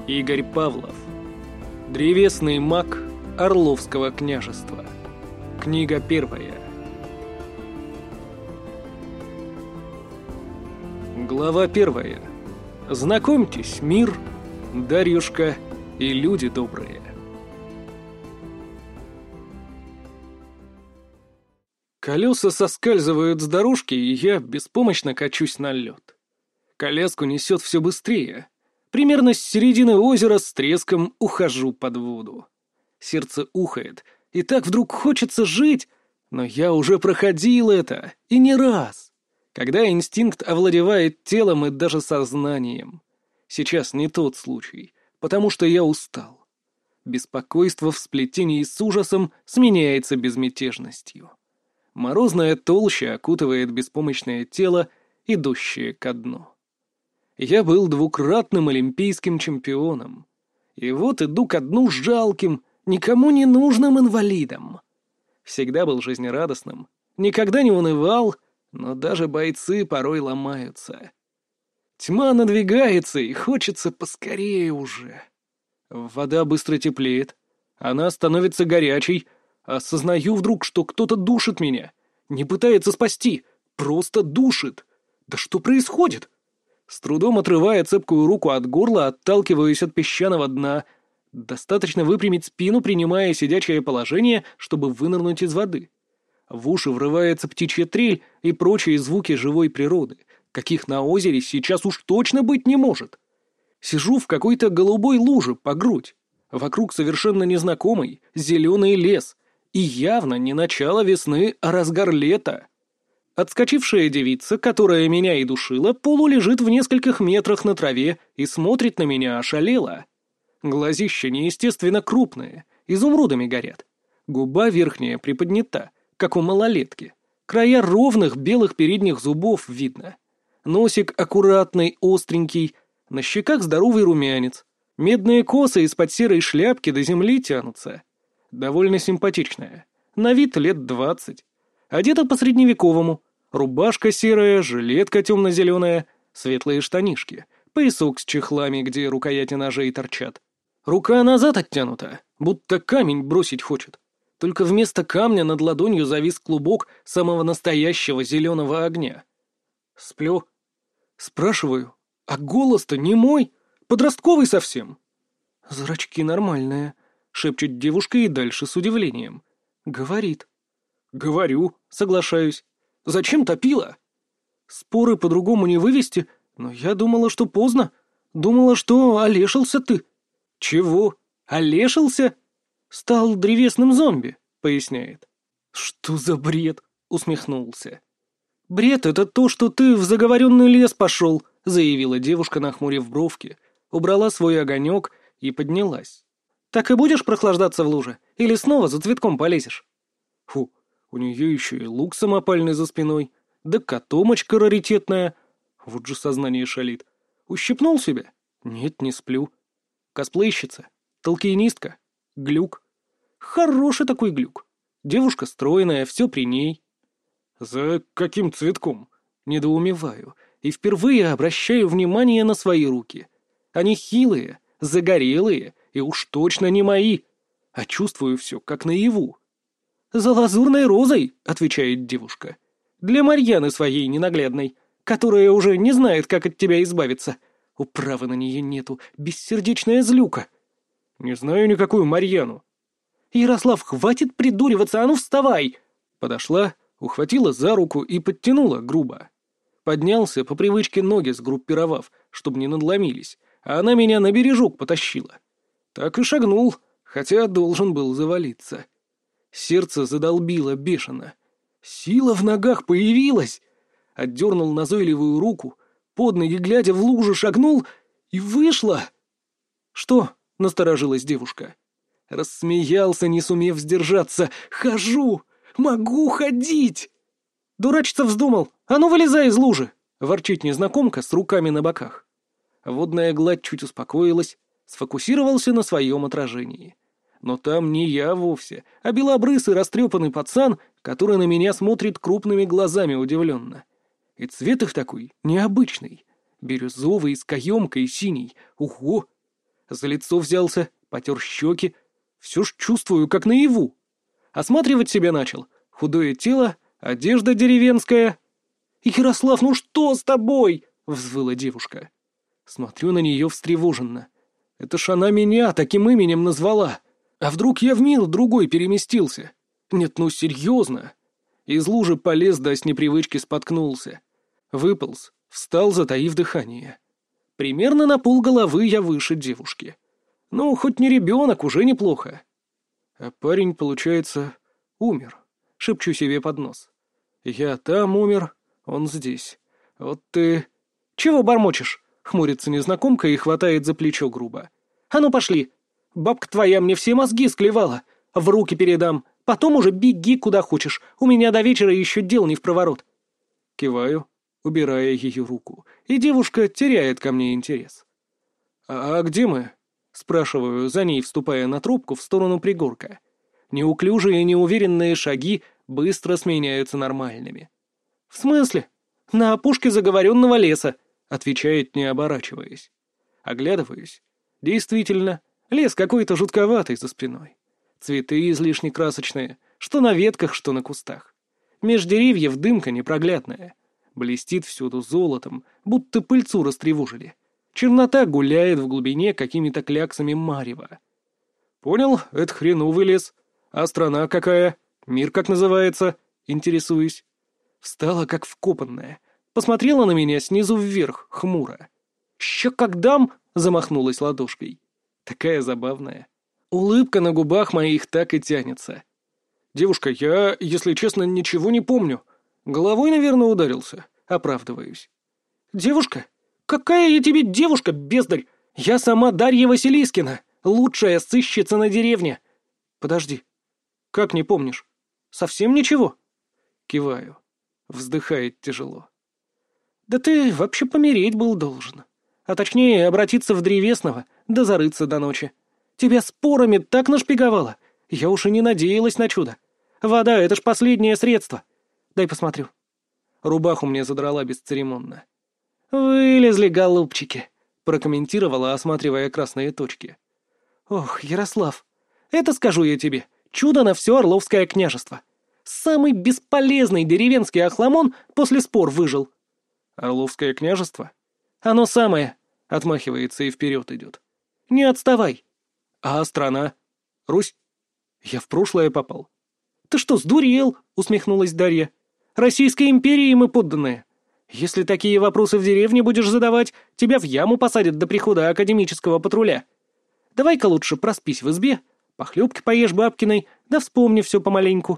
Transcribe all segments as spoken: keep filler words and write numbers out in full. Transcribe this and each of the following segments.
Игорь Павлов. Древесный маг Орловского княжества. Книга первая. Глава первая. Знакомьтесь, мир, Дарьюшка и люди добрые. Колеса соскальзывают с дорожки, и я беспомощно качусь на лед. Коляску несет все быстрее. Примерно с середины озера с треском ухожу под воду. Сердце ухает, и так вдруг хочется жить, но я уже проходил это, и не раз. Когда инстинкт овладевает телом и даже сознанием. Сейчас не тот случай, потому что я устал. Беспокойство в сплетении с ужасом сменяется безмятежностью. Морозная толща окутывает беспомощное тело, идущее ко дну. Я был двукратным олимпийским чемпионом. И вот иду ко дну жалким, никому не нужным инвалидом. Всегда был жизнерадостным, никогда не унывал, но даже бойцы порой ломаются. Тьма надвигается, и хочется поскорее уже. Вода быстро теплеет, она становится горячей. Осознаю вдруг, что кто-то душит меня. Не пытается спасти, просто душит. Да что происходит? С трудом отрывая цепкую руку от горла, отталкиваюсь от песчаного дна. Достаточно выпрямить спину, принимая сидячее положение, чтобы вынырнуть из воды. В уши врывается птичья трель и прочие звуки живой природы, каких на озере сейчас уж точно быть не может. Сижу в какой-то голубой луже по грудь. Вокруг совершенно незнакомый зеленый лес. И явно не начало весны, а разгар лета. Отскочившая девица, которая меня и душила, полулежит в нескольких метрах на траве и смотрит на меня ошалело. Глазища неестественно крупные, изумрудами горят. Губа верхняя приподнята, как у малолетки. Края ровных белых передних зубов видно. Носик аккуратный, остренький, на щеках здоровый румянец. Медные косы из-под серой шляпки до земли тянутся. Довольно симпатичная. На вид лет двадцать. Одета по-средневековому. Рубашка серая, жилетка темно-зеленая, светлые штанишки, поясок с чехлами, где рукояти ножей торчат. Рука назад оттянута, будто камень бросить хочет. Только вместо камня над ладонью завис клубок самого настоящего зеленого огня. Сплю. Спрашиваю, а голос-то не мой, подростковый совсем. Зрачки нормальные. Шепчет девушка и дальше с удивлением. Говорит. Говорю, соглашаюсь. Зачем топила? Споры по-другому не вывести, но я думала, что поздно. Думала, что олешился ты. Чего? Олешился? Стал древесным зомби, поясняет. Что за бред? Усмехнулся. Бред — это то, что ты в заговоренный лес пошел, заявила девушка, нахмурив бровки, убрала свой огонек и поднялась. Так и будешь прохлаждаться в луже? Или снова за цветком полезешь? Фу, у нее еще и лук самопальный за спиной, да котомочка раритетная. Вот же сознание шалит. Ущипнул себя? Нет, не сплю. Косплейщица? Толкинистка? Глюк? Хороший такой глюк. Девушка стройная, все при ней. За каким цветком? Недоумеваю. И впервые обращаю внимание на свои руки. Они хилые, загорелые, и уж точно не мои, а чувствую все, как наяву. «За лазурной розой», — отвечает девушка, — «для Марьяны своей ненаглядной, которая уже не знает, как от тебя избавиться. Управы на нее нету, бессердечная злюка». «Не знаю никакую Марьяну». «Ярослав, хватит придуриваться, а ну вставай!» Подошла, ухватила за руку и подтянула грубо. Поднялся, по привычке ноги сгруппировав, чтобы не надломились, а она меня на бережок потащила. Так и шагнул, хотя должен был завалиться. Сердце задолбило бешено. Сила в ногах появилась. Отдернул назойливую руку, под ноги глядя в лужу шагнул и вышла. «Что?» — насторожилась девушка. Рассмеялся, не сумев сдержаться. «Хожу! Могу ходить!» Дурачиться вздумал. «А ну вылезай из лужи!» — ворчит незнакомка с руками на боках. Водная гладь чуть успокоилась, сфокусировался на своем отражении. Но там не я вовсе, а белобрысый растрепанный пацан, который на меня смотрит крупными глазами удивленно. И цвет их такой необычный, бирюзовый с каемкой синий. Ого! За лицо взялся, потер щеки. Все ж чувствую, как наяву. Осматривать себя начал. Худое тело, одежда деревенская. «Ярослав, ну что с тобой?» — взвыла девушка. Смотрю на нее встревоженно. Это ж она меня таким именем назвала. А вдруг я в мир другой переместился? Нет, ну серьезно. Из лужи полез, да с непривычки споткнулся. Выполз, встал, затаив дыхание. Примерно на полголовы я выше девушки. Ну, хоть не ребенок, уже неплохо. А парень, получается, умер. Шепчу себе под нос. Я там умер, он здесь. Вот ты... Чего бормочешь? Хмурится незнакомка и хватает за плечо грубо. А ну пошли. Бабка твоя мне все мозги склевала. В руки передам. Потом уже беги куда хочешь. У меня до вечера еще дел не впроворот. Киваю, убирая ее руку, и девушка теряет ко мне интерес. «А, а где мы?» — спрашиваю, за ней вступая на тропку в сторону пригорка. Неуклюжие и неуверенные шаги быстро сменяются нормальными. «В смысле? На опушке заговоренного леса», — отвечает, не оборачиваясь. Оглядываюсь. Действительно, лес какой-то жутковатый за спиной. Цветы излишне красочные, что на ветках, что на кустах. Меж деревьев дымка непроглядная. Блестит всюду золотом, будто пыльцу растревожили. Чернота гуляет в глубине какими-то кляксами марева. Понял, это хреновый лес. А страна какая? Мир как называется? Интересуюсь. Встала как вкопанная. Посмотрела на меня снизу вверх, хмуро. «Ща как дам!» — замахнулась ладошкой. Такая забавная. Улыбка на губах моих так и тянется. «Девушка, я, если честно, ничего не помню. Головой, наверное, ударился. Оправдываюсь». «Девушка? Какая я тебе девушка, бездарь? Я сама Дарья Василискина, лучшая сыщица на деревне». «Подожди. Как не помнишь? Совсем ничего?» Киваю. Вздыхает тяжело. «Да ты вообще помереть был должен. А точнее, обратиться в древесного, да зарыться до ночи. Тебя спорами так нашпиговало. Я уж и не надеялась на чудо. Вода — это ж последнее средство. Дай посмотрю». Рубаху мне задрала бесцеремонно. «Вылезли, голубчики», — прокомментировала, осматривая красные точки. «Ох, Ярослав, это, скажу я тебе, чудо на все Орловское княжество. Самый бесполезный деревенский охламон после спор выжил». «Орловское княжество?» «Оно самое», — отмахивается и вперед идет. «Не отставай». «А страна? Русь?» «Я в прошлое попал». «Ты что, сдурел?» — усмехнулась Дарья. «Российской империи мы подданные. Если такие вопросы в деревне будешь задавать, тебя в яму посадят до прихода академического патруля. Давай-ка лучше проспись в избе, похлебки поешь бабкиной, да вспомни все помаленьку».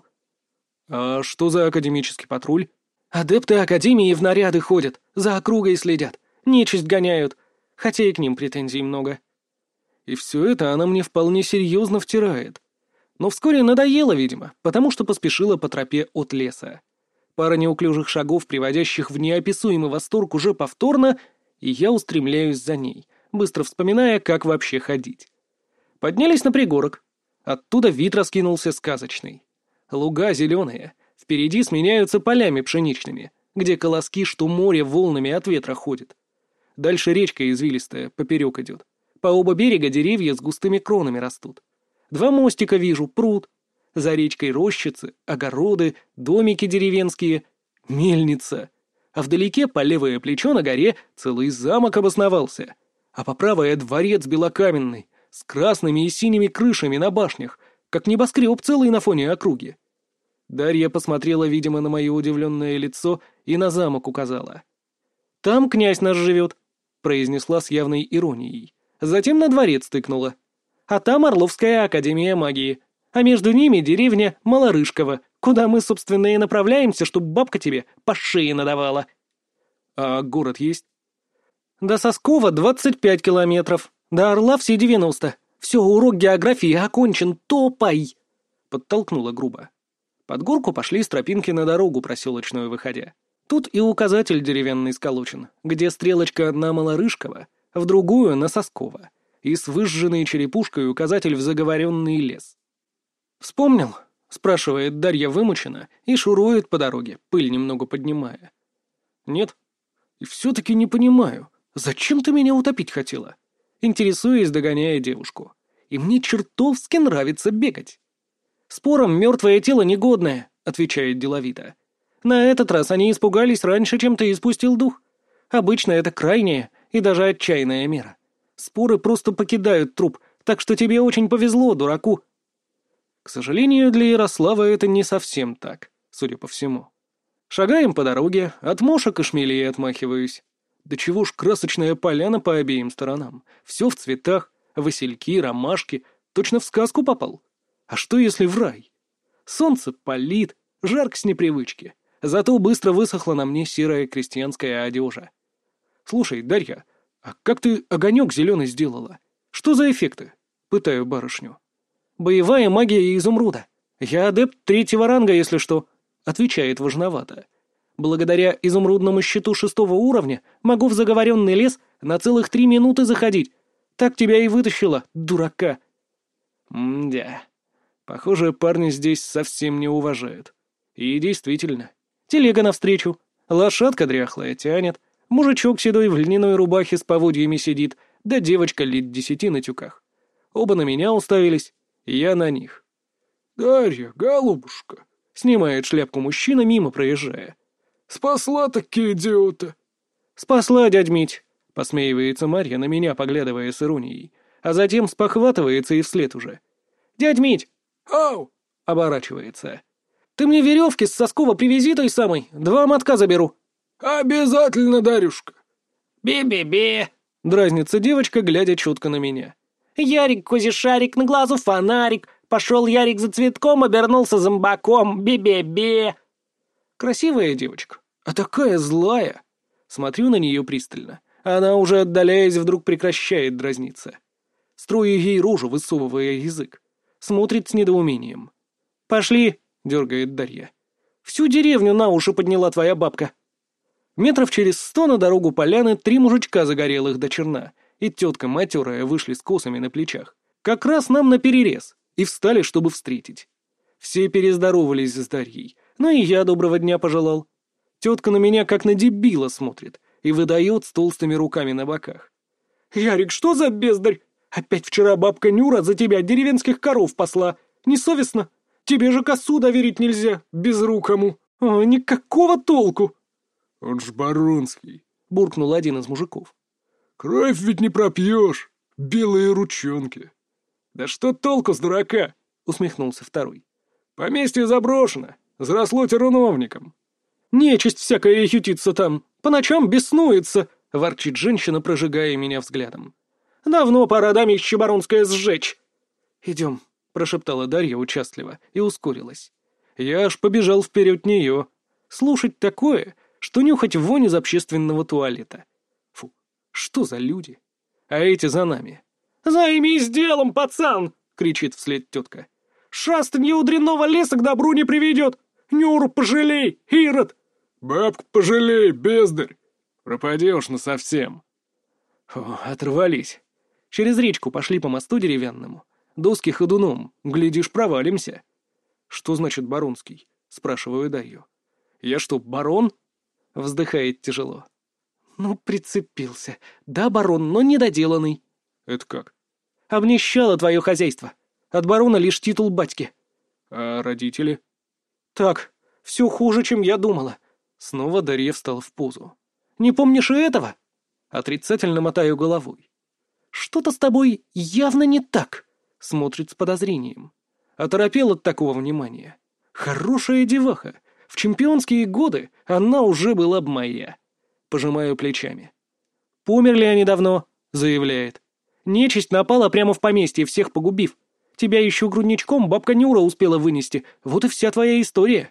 «А что за академический патруль?» «Адепты академии в наряды ходят, за округой следят, нечисть гоняют, хотя и к ним претензий много». И все это она мне вполне серьезно втирает. Но вскоре надоело, видимо, потому что поспешила по тропе от леса. Пара неуклюжих шагов, приводящих в неописуемый восторг уже повторно, и я устремляюсь за ней, быстро вспоминая, как вообще ходить. Поднялись на пригорок. Оттуда вид раскинулся сказочный. Луга зеленые, впереди сменяются полями пшеничными, где колоски, что море волнами от ветра ходит. Дальше речка извилистая, поперек идет. По оба берега деревья с густыми кронами растут. Два мостика вижу, пруд. За речкой рощицы, огороды, домики деревенские, мельница. А вдалеке, по левое плечо на горе, целый замок обосновался. А по правое дворец белокаменный, с красными и синими крышами на башнях, как небоскреб целый на фоне округи. Дарья посмотрела, видимо, на мое удивленное лицо и на замок указала. «Там князь наш живет», — произнесла с явной иронией. Затем на дворец тыкнула. «А там Орловская академия магии. А между ними деревня Малорышково, куда мы, собственно, и направляемся, чтобы бабка тебе по шее надавала». «А город есть?» «До Соскова двадцать пять километров, до Орла все девяносто. Все, урок географии окончен, топай!» Подтолкнула грубо. Под горку пошли с тропинки на дорогу проселочную выходя. Тут и указатель деревянный сколочен, где стрелочка на Малорышково, в другую — на Соскова, и с выжженной черепушкой указатель в заговоренный лес. «Вспомнил?» — спрашивает Дарья вымученно и шурует по дороге, пыль немного поднимая. «Нет. И все-таки не понимаю, зачем ты меня утопить хотела? интересуясь, догоняя девушку. И мне чертовски нравится бегать. «Спором мертвое тело негодное», — отвечает деловито. «На этот раз они испугались раньше, чем ты испустил дух. Обычно это крайняя и даже отчаянная мера. Споры просто покидают труп, так что тебе очень повезло, дураку». К сожалению, для Ярослава это не совсем так, судя по всему. Шагаем по дороге, от мошек и шмелей отмахиваюсь. Да чего ж красочная поляна по обеим сторонам. Все в цветах, васильки, ромашки. Точно в сказку попал. А что если в рай? Солнце палит, жарко с непривычки. Зато быстро высохла на мне серая крестьянская одежа. Слушай, Дарья, а как ты огонек зеленый сделала? Что за эффекты? Пытаю барышню. Боевая магия изумруда. Я адепт третьего ранга, если что. Отвечает важновато. Благодаря изумрудному щиту шестого уровня могу в заговоренный лес на целых три минуты заходить. Так тебя и вытащила, дурака. Мда. Похоже, парни здесь совсем не уважают. И действительно. Телега навстречу. Лошадка дряхлая тянет. Мужичок седой в льняной рубахе с поводьями сидит. Да девочка лет десяти на тюках. Оба на меня уставились. Я на них. «Дарья, голубушка!» — снимает шляпку мужчина, мимо проезжая. «Спасла таки идиота!» «Спасла, дядь Мить!» — посмеивается Марья, на меня поглядывая с иронией, а затем спохватывается и вслед уже. «Дядь Мить!» «Ау!» — оборачивается. «Ты мне веревки с Соскова привези той самой, два мотка заберу». «Обязательно, Дарюшка!» «Би-би-би!» — дразнится девочка, глядя чутко на меня. «Ярик, козишарик, на глазу фонарик. Пошел Ярик за цветком, обернулся зомбаком. Би-би-би!» Красивая девочка, а такая злая. Смотрю на нее пристально. Она, уже отдаляясь, вдруг прекращает дразниться. Строю ей рожу, высовывая язык. Смотрит с недоумением. «Пошли!» — дергает Дарья. «Всю деревню на уши подняла твоя бабка». Метров через сто на дорогу поляны три мужичка загорелых до черна и тетка матерая вышли с косами на плечах. Как раз нам наперерез, и встали, чтобы встретить. Все перездоровались с Дарьей, но и я доброго дня пожелал. Тетка на меня как на дебила смотрит и выдает с толстыми руками на боках. «Ярик, что за бездарь? Опять вчера бабка Нюра за тебя деревенских коров пасла. Несовестно. Тебе же косу доверить нельзя, безрукому. О, никакого толку!» «Он ж Баронский», — буркнул один из мужиков. «Кровь ведь не пропьешь. Белые ручонки». «Да что толку с дурака?» — усмехнулся второй. «Поместье заброшено, заросло терновником». «Нечисть всякая ютится там, по ночам беснуется», — ворчит женщина, прожигая меня взглядом. «Давно пора домище баронское сжечь». «Идем», — прошептала Дарья участливо и ускорилась. Я аж побежал вперед нее. Слушать такое, что нюхать вонь из общественного туалета. Фу, что за люди? А эти за нами. «Займись делом, пацан!» — кричит вслед тетка. «Шастанье у дрянного леса к добру не приведет! Нюру пожалей, Ирод!» «Бабку пожалей, бездарь! Пропади уж насовсем!» Фу, оторвались. Через речку пошли по мосту деревянному. Доски ходуном, глядишь, провалимся. «Что значит баронский?» — спрашиваю Дарью. «Я что, барон?» — вздыхает тяжело. «Ну, прицепился. Да, барон, но недоделанный». «Это как?» «Обнищало твое хозяйство. От барона лишь титул батьки». «А родители?» «Так, все хуже, чем я думала». Снова Дарья встала в позу. «Не помнишь и этого?» Отрицательно мотаю головой. «Что-то с тобой явно не так», — смотрит с подозрением. Оторопел от такого внимания. «Хорошая деваха. В чемпионские годы она уже была б моя». Пожимаю плечами. «Померли они давно», — заявляет. «Нечисть напала прямо в поместье, всех погубив. Тебя еще грудничком бабка Нюра успела вынести. Вот и вся твоя история».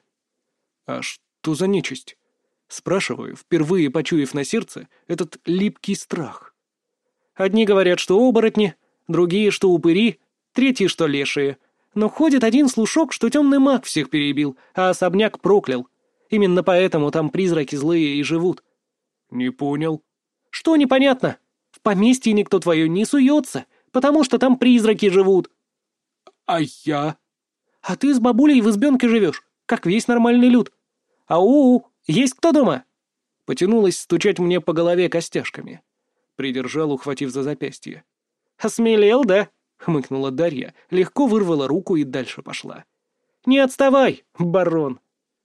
«А что за нечисть?» Спрашиваю, впервые почуяв на сердце этот липкий страх. Одни говорят, что оборотни, другие, что упыри, третьи, что лешие. Но ходит один слушок, что темный маг всех перебил, а особняк проклял. Именно поэтому там призраки злые и живут». «Не понял». «Что непонятно? В поместье никто твое не суется, потому что там призраки живут». «А я?» «А ты с бабулей в избенке живешь, как весь нормальный люд. Ау, есть кто дома?» Потянулась стучать мне по голове костяшками. Придержал, ухватив за запястье. «Осмелел, да?» — хмыкнула Дарья, легко вырвала руку и дальше пошла. «Не отставай, барон!»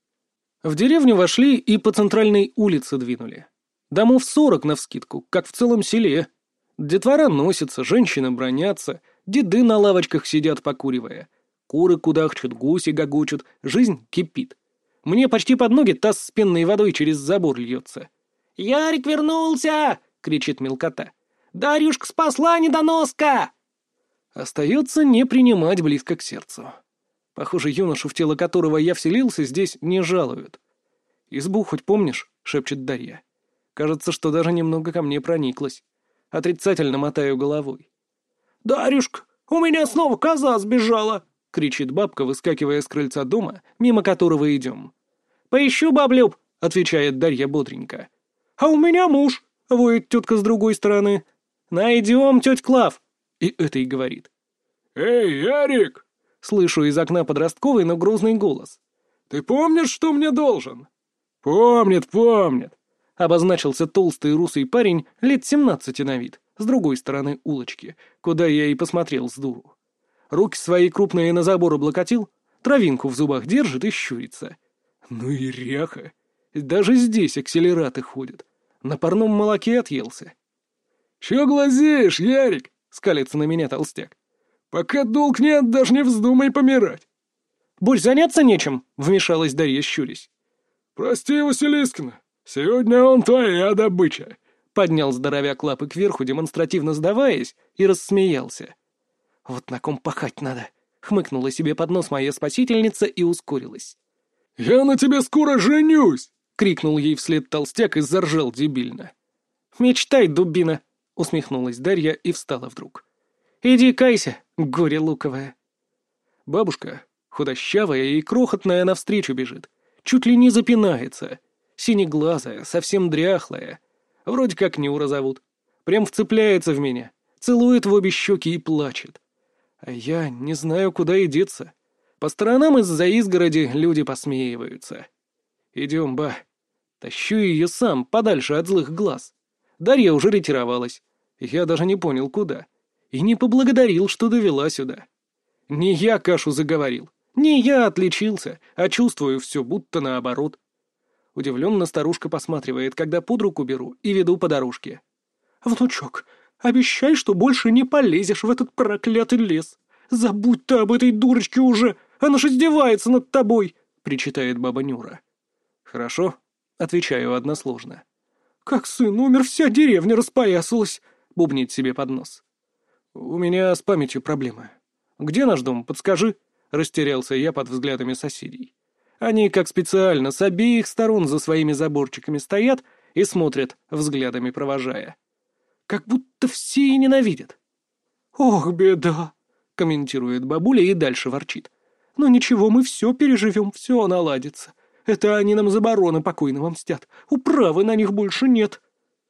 В деревню вошли и по центральной улице двинули. Домов сорок навскидку, как в целом селе. Детвора носится, женщины бронятся, деды на лавочках сидят, покуривая. Куры кудахчут, гуси гогочут, жизнь кипит. Мне почти под ноги таз с пенной водой через забор льется. «Ярик вернулся!» — кричит мелкота. «Дарюшка спасла, недоноска!» Остается не принимать близко к сердцу. Похоже, юношу, в тело которого я вселился, здесь не жалуют. «Избу хоть помнишь?» — шепчет Дарья. Кажется, что даже немного ко мне прониклась. Отрицательно мотаю головой. «Дарюшка, у меня снова коза сбежала!» — кричит бабка, выскакивая с крыльца дома, мимо которого идем. «Поищу, баблюб!» — отвечает Дарья бодренько. «А у меня муж!» — воет тетка с другой стороны. «Найдем, тетя Клав!» — и это и говорит. «Эй, Ярик!» — слышу из окна подростковый, но грозный голос. «Ты помнишь, что мне должен?» «Помнит, помнит!» — обозначился толстый русый парень лет семнадцати на вид, с другой стороны улочки, куда я и посмотрел с дуру. Руки свои крупные на забор облокотил, травинку в зубах держит и щурится. Ну и ряха! Даже здесь акселераты ходят. На парном молоке отъелся. «Чё глазеешь, Ярик?» — скалится на меня толстяк. «Пока долг нет, даже не вздумай помирать». «Больше заняться нечем», — вмешалась Дарья, щурясь. «Прости, Василискина, сегодня он твоя добыча», — поднял здоровяк лапы кверху, демонстративно сдаваясь, и рассмеялся. «Вот на ком пахать надо», — хмыкнула себе под нос моя спасительница и ускорилась. «Я на тебе скоро женюсь!» — крикнул ей вслед толстяк и заржал дебильно. «Мечтай, дубина!» — усмехнулась Дарья и встала вдруг. «Иди кайся, горе луковое!» Бабушка, худощавая и крохотная, навстречу бежит, чуть ли не запинается, синеглазая, совсем дряхлая, вроде как Нюра зовут, прям вцепляется в меня, целует в обе щеки и плачет. А я не знаю, куда и деться. По сторонам из-за изгороди люди посмеиваются. «Идем, ба». Тащу ее сам, подальше от злых глаз. Дарья уже ретировалась. Я даже не понял, куда. И не поблагодарил, что довела сюда. Не я кашу заговорил. Не я отличился, а чувствую все, будто наоборот. Удивленно старушка посматривает, когда под руку беру и веду по дорожке. «Внучок, обещай, что больше не полезешь в этот проклятый лес. Забудь ты об этой дурочке уже, она ж издевается над тобой», — причитает баба Нюра. «Хорошо», — отвечаю односложно. «Как сын умер, вся деревня распоясалась», — бубнит себе под нос. «У меня с памятью проблемы. Где наш дом, подскажи?» — растерялся я под взглядами соседей. Они, как специально, с обеих сторон за своими заборчиками стоят и смотрят, взглядами провожая. Как будто все и ненавидят. «Ох, беда!» — комментирует бабуля и дальше ворчит. «Но ничего, мы все переживем, все наладится. Это они нам за барона покойного мстят. Управы на них больше нет».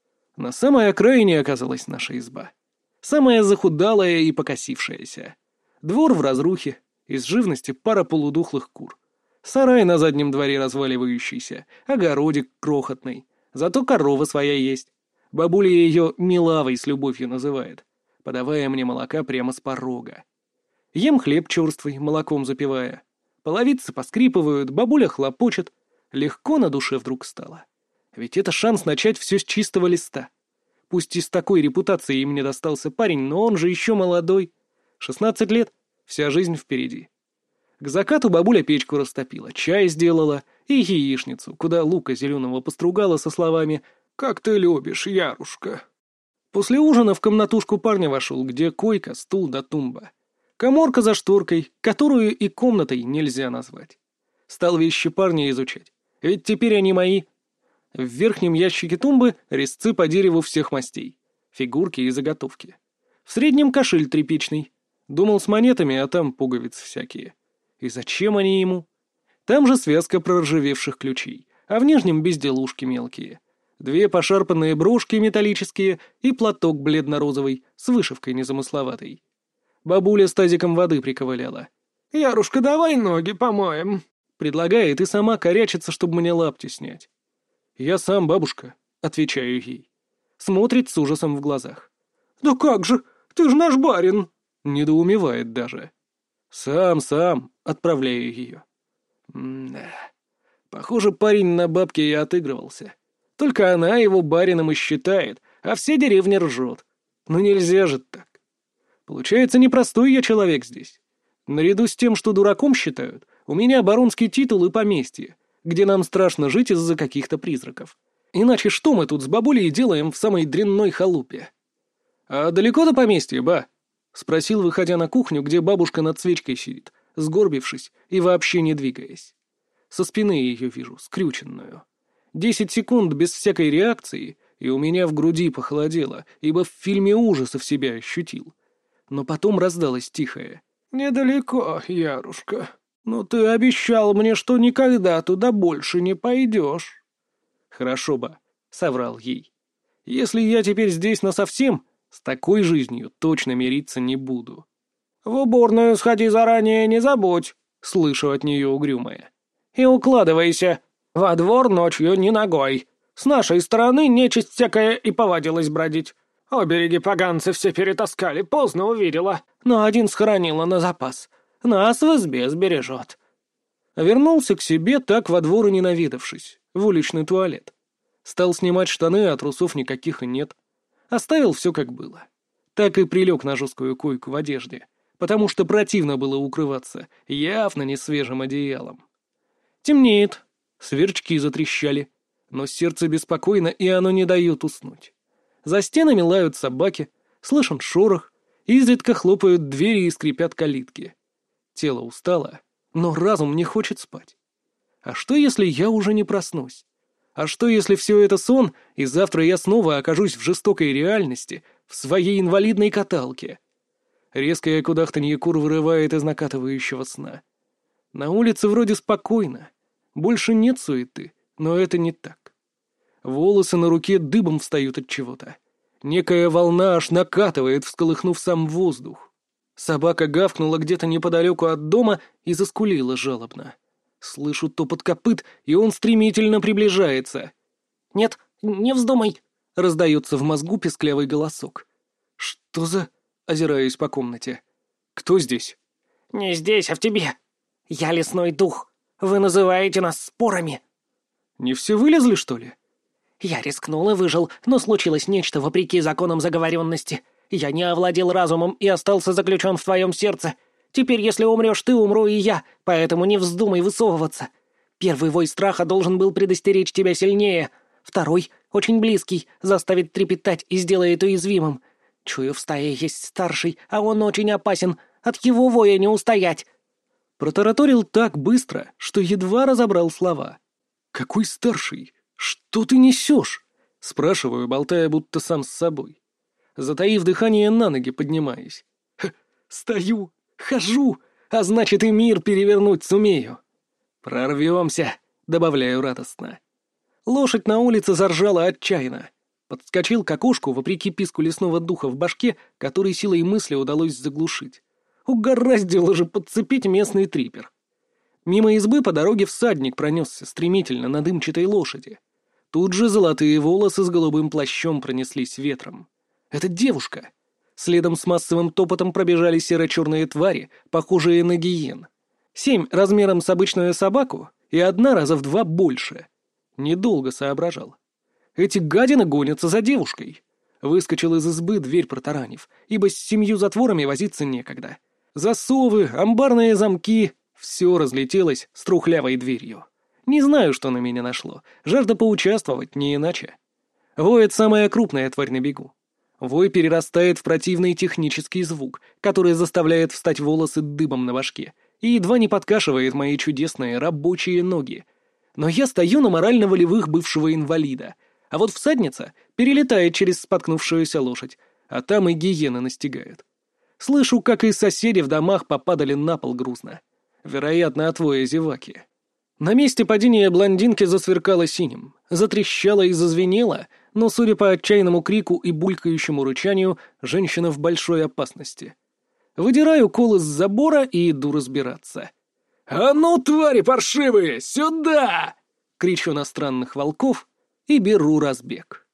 На самой окраине оказалась наша изба. Самая захудалая и покосившаяся. Двор в разрухе, из живности пара полудухлых кур. Сарай на заднем дворе разваливающийся, огородик крохотный. Зато корова своя есть. Бабуля ее Милавой с любовью называет, подавая мне молока прямо с порога. Ем хлеб черствый, молоком запивая. Половицы поскрипывают, бабуля хлопочет. Легко на душе вдруг стало. Ведь это шанс начать все с чистого листа. Пусть и с такой репутацией мне достался парень, но он же еще молодой. шестнадцать лет, вся жизнь впереди. К закату бабуля печку растопила, чай сделала и яичницу, куда лука зеленого постругала со словами «Как ты любишь, Ярушка». После ужина в комнатушку парня вошел, где койка, стул да тумба. Каморка за шторкой, которую и комнатой нельзя назвать. Стал вещи парня изучать, ведь теперь они мои. В верхнем ящике тумбы резцы по дереву всех мастей, фигурки и заготовки. В среднем кошель тряпичный. Думал с монетами, а там пуговицы всякие. И зачем они ему? Там же связка проржавевших ключей, а в нижнем безделушки мелкие. Две пошарпанные брошки металлические и платок бледно-розовый с вышивкой незамысловатой. Бабуля с тазиком воды приковыляла. «Ярушка, давай ноги помоем», — предлагает и сама корячится, чтобы мне лапти снять. «Я сам, бабушка», — отвечаю ей. Смотрит с ужасом в глазах. «Да как же, ты ж наш барин!» — недоумевает даже. «Сам, сам», — отправляю ее. М-да. Похоже, парень на бабке и отыгрывался. Только она его барином и считает, а все деревни ржут. Ну нельзя же так. Получается, непростой я человек здесь. Наряду с тем, что дураком считают, у меня баронский титул и поместье, где нам страшно жить из-за каких-то призраков. Иначе что мы тут с бабулей делаем в самой дрянной халупе? «А далеко до поместья, ба?» — спросил, выходя на кухню, где бабушка над свечкой сидит, сгорбившись и вообще не двигаясь. Со спины ее вижу, скрюченную. Десять секунд без всякой реакции, и у меня в груди похолодело, ибо в фильме ужасов себя ощутил. Но потом раздалось тихое: «Недалеко, Ярушка. Но ты обещал мне, что никогда туда больше не пойдешь». «Хорошо, ба», — соврал ей. «Если я теперь здесь насовсем, с такой жизнью точно мириться не буду». «В уборную сходи заранее, не забудь», — слышу от нее угрюмое. «И укладывайся. Во двор ночью ни ногой. С нашей стороны нечисть всякая и повадилась бродить. Обереги поганцы все перетаскали, поздно увидела. Но один схоронила на запас. Нас в избе сбережет». Вернулся к себе, так во двор и не наведавшись, в уличный туалет. Стал снимать штаны, а трусов никаких и нет. Оставил все как было. Так и прилег на жесткую койку в одежде, потому что противно было укрываться явно не свежим одеялом. Темнеет, сверчки затрещали, но сердце беспокойно, и оно не дает уснуть. За стенами лают собаки, слышен шорох, изредка хлопают двери и скрипят калитки. Тело устало, но разум не хочет спать. А что, если я уже не проснусь? А что, если все это сон, и завтра я снова окажусь в жестокой реальности, в своей инвалидной каталке? Резкое кудахтанье кур вырывает из накатывающего сна. На улице вроде спокойно, больше нет суеты, но это не так. Волосы на руке дыбом встают от чего-то. Некая волна аж накатывает, всколыхнув сам воздух. Собака гавкнула где-то неподалеку от дома и заскулила жалобно. Слышу топот копыт, и он стремительно приближается. «Нет, не вздумай!» — раздается в мозгу песклявый голосок. «Что за...» — озираюсь по комнате. «Кто здесь?» «Не здесь, а в тебе. Я лесной дух. Вы называете нас спорами». «Не все вылезли, что ли?» «Я рискнул и выжил, но случилось нечто вопреки законам заговоренности. Я не овладел разумом и остался заключен в твоем сердце. Теперь, если умрешь ты, умру и я, поэтому не вздумай высовываться. Первый вой страха должен был предостеречь тебя сильнее. Второй, очень близкий, заставит трепетать и сделает уязвимым. Чую, в стае есть старший, а он очень опасен. От его воя не устоять». Протараторил так быстро, что едва разобрал слова. «Какой старший? Что ты несешь?» — спрашиваю, болтая будто сам с собой. Затаив дыхание, на ноги поднимаюсь. «Х, стою, хожу, а значит и мир перевернуть сумею». «Прорвемся», — добавляю радостно. Лошадь на улице заржала отчаянно. Подскочил к окошку, вопреки писку лесного духа в башке, который силой мысли удалось заглушить. Угораздило же подцепить местный трипер. Мимо избы по дороге всадник пронесся стремительно на дымчатой лошади. Тут же золотые волосы с голубым плащом пронеслись ветром. Это девушка. Следом с массовым топотом пробежали серо-черные твари, похожие на гиен. Семь размером с обычную собаку и одна раза в два больше. Недолго соображал. Эти гадины гонятся за девушкой. Выскочил из избы, дверь протаранив, ибо с семью затворами возиться некогда. Засовы, амбарные замки — все разлетелось с трухлявой дверью. Не знаю, что на меня нашло. Жажда поучаствовать, не иначе. Воет самая крупная тварь на бегу. Вой перерастает в противный технический звук, который заставляет встать волосы дыбом на башке и едва не подкашивает мои чудесные рабочие ноги. Но я стою на морально-волевых бывшего инвалида, а вот всадница перелетает через споткнувшуюся лошадь, а там и гиены настигают. Слышу, как и соседи в домах попадали на пол грузно. Вероятно, от воя зеваки. На месте падения блондинки засверкало синим, затрещало и зазвенело, но, судя по отчаянному крику и булькающему рычанию, женщина в большой опасности. Выдираю кол из забора и иду разбираться. «А ну, твари паршивые, сюда!» — кричу на странных волков и беру разбег.